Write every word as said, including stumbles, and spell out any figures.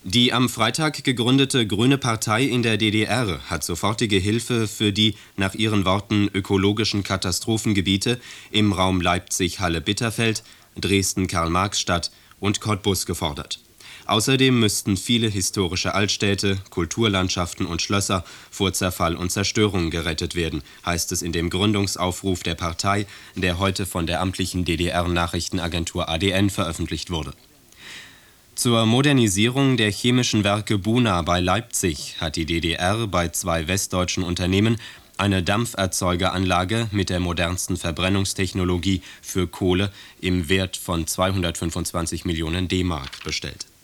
Die am Freitag gegründete Grüne Partei in der D D R hat sofortige Hilfe für die, nach ihren Worten, ökologischen Katastrophengebiete im Raum Leipzig-Halle-Bitterfeld, Dresden-Karl-Marx-Stadt und Cottbus gefordert. Außerdem müssten viele historische Altstädte, Kulturlandschaften und Schlösser vor Zerfall und Zerstörung gerettet werden, heißt es in dem Gründungsaufruf der Partei, der heute von der amtlichen D D R-Nachrichtenagentur A D N veröffentlicht wurde. Zur Modernisierung der chemischen Werke Buna bei Leipzig hat die D D R bei zwei westdeutschen Unternehmen eine Dampferzeugeranlage mit der modernsten Verbrennungstechnologie für Kohle im Wert von zweihundertfünfundzwanzig Millionen D-Mark bestellt.